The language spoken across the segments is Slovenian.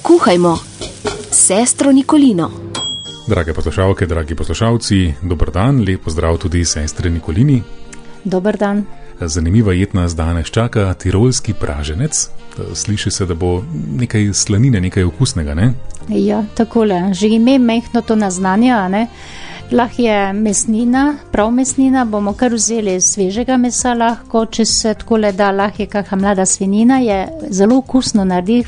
Kuhajmo sestro Nikolino. Drage poslušalke, dragi poslušalci, dober dan, lep pozdrav tudi sestre Nikolini. Dober dan. Zanimiva jed nas danes čaka, tirolski praženec. Sliši se, da bo nekaj slanine, nekaj okusnega, ne? Ja, takole, že ime mehno to naznanja, ne? Lahko je mesnina, prav mesnina, bomo kar vzeli svežega mesa lahko, če se takole da, lahko je kakšna mlada svinjina, je zelo okusno naredi,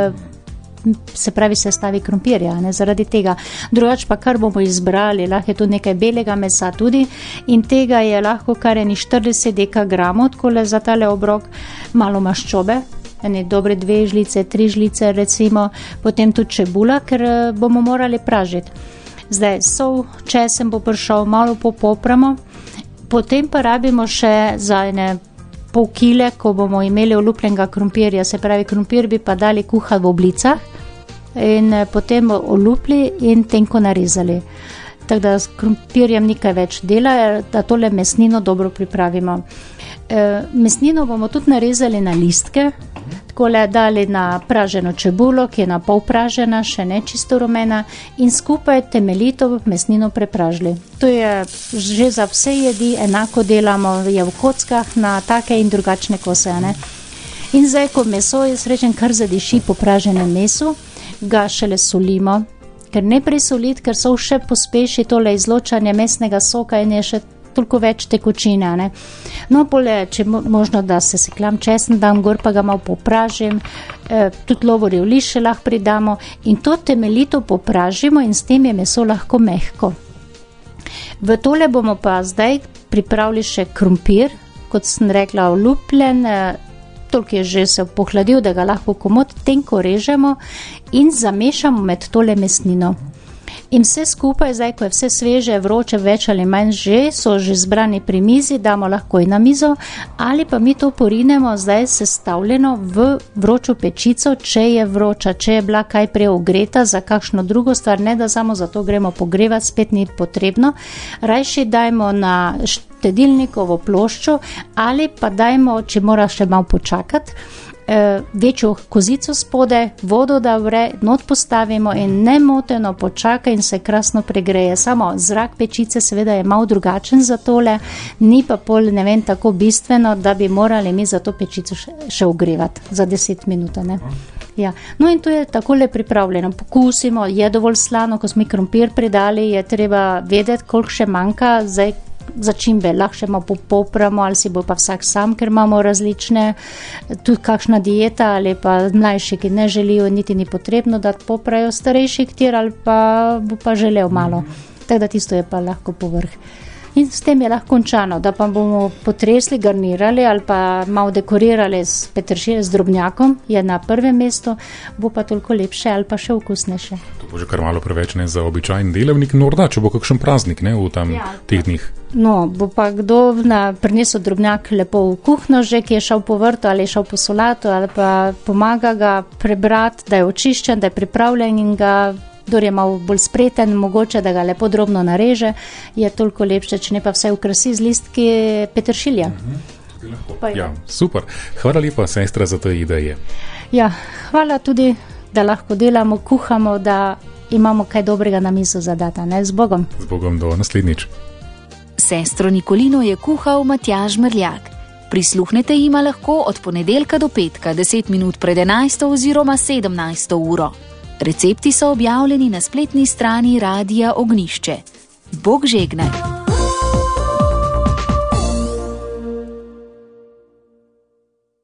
se pravi sestavi krompirja, ne, zaradi tega. Drugač pa kar bomo izbrali, lahko je tu nekaj belega mesa tudi in tega je lahko kar 40 dekagramov, takole za tale obrok, malo maščobe, dobre 2 žlice, 3 žlice recimo, potem tudi čebula, ker bomo morali pražiti. Zdaj, sol, česen bo prišel, malo popramo, potem pa rabimo še za pol kile, ko bomo imeli olupljenega krompirja, se pravi krompir bi pa dali kuhati v oblicah in potem olupli in tenko narezali. Tako da s krompirjem nekaj več dela, da tole mesnino dobro pripravimo. Mesnino bomo tudi narezali na listke, takole dali na praženo čebulo, ki je na pol pražena, še ne čisto rumena in skupaj temeljito mesnino prepražili. To je že za vse jedi, enako delamo, je v kockah na take in drugačne kose, ne? In zdaj, ko meso je srečen, kar zadiši po praženem mesu, ga šele solimo, ker ne presoliti, ker so še pospeši tole izločanje mesnega soka in je še toliko več tekočine, ne. No, pole, če možno, da se seklam česen dam gor, pa ga malo popražim, tudi lovorjev lišče lahko pridamo in to temeljito popražimo in s tem je meso lahko mehko. V tole bomo pa zdaj pripravili še krompir, kot sem rekla, olupljen, toliko je že se pohladil, da ga lahko komot tenko režemo in zamešamo med tole mesnino. In vse skupaj, zdaj, ko je vse sveže, vroče, več ali manj že, so že zbrani pri mizi, damo lahko in na mizo, ali pa mi to porinemo zdaj sestavljeno v vročo pečico, če je vroča, če je bila kaj prej ogreta za kakšno drugo stvar, ne da samo zato gremo pogrevati, spet ni potrebno. Rajši dajmo na štedilnikovo ploščo ali pa dajmo, če mora še malo počakati, večjo kozico spode, vodo da vre, not postavimo in nemoteno počaka in se krasno pregreje. Samo zrak pečice seveda je malo drugačen za tole, ni pa pol, ne vem, tako bistveno, da bi morali mi za to pečico še ogrevati za 10 minut, ne. Ja. No in to je takole pripravljeno. Pokusimo, je dovolj slano, ko smo krompir pridali, je treba vedeti, koliko še manjka, zdaj začimbe lahko še malo popramo ali si bo pa vsak sam, ker imamo različne, tudi kakšna dieta ali pa mlajši, ki ne želijo, niti ni potrebno, da poprajo, starejši ktir ali pa bo pa želel malo. Tako da tisto je pa lahko povrh. In s tem je lahko končano, da pa bomo potresli, garnirali ali pa malo dekorirali s peteršiljem, z drobnjakom, je na prvem mestu, bo pa toliko lepše ali pa še okusnejše. To bo že kar malo preveč, ne, za običajen delavnik, morda, če bo kakšen praznik, ne, v tam teh dneh. No, bo pa kdo prinesel drobnjak lepo v kuhno že, ki je šel po vrtu ali je šel po solato ali pa pomaga ga prebrati, da je očiščen, da je pripravljen in ga, kdor je malo bolj spreten, mogoče, da ga lepo drobno nareže, je toliko lepše, če ne pa vse ukrasi z listki peteršilja. Ja, super. Hvala lepa, sestra, za to ideje. Ja, hvala tudi, da lahko delamo, kuhamo, da imamo kaj dobrega na mizo za data, ne? Z Bogom. Z Bogom, do naslednjič. Sestro Nikolino je kuhal Matjaž Mrljak. Prisluhnete jima lahko od ponedeljka do petka, 10 minut pred 11. oziroma 17. uro. Recepti so objavljeni na spletni strani Radia Ognjišče. Bog žegnaj!